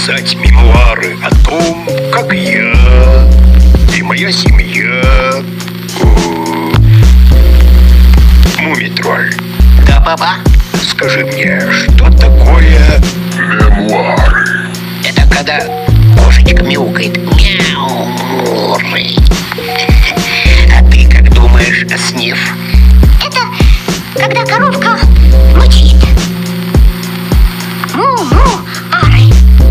писать мемуары о том, как я и моя семья. Мумий-тролль. Да, папа? Скажи мне, что такое мемуары? Это когда кошечка мяукает. Мяу. А ты как думаешь, Сниф? Это когда коровка мычит. Му-му-ары.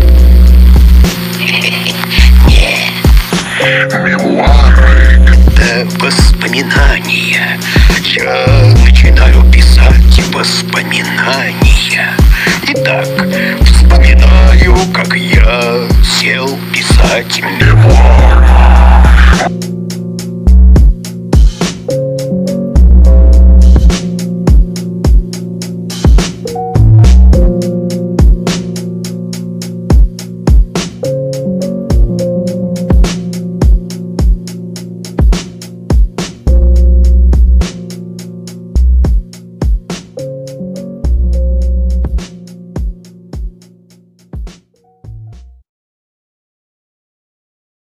Нет. Мемуары — это воспоминания. Я начинаю писать воспоминания. Итак, вспоминаю, как я сел писать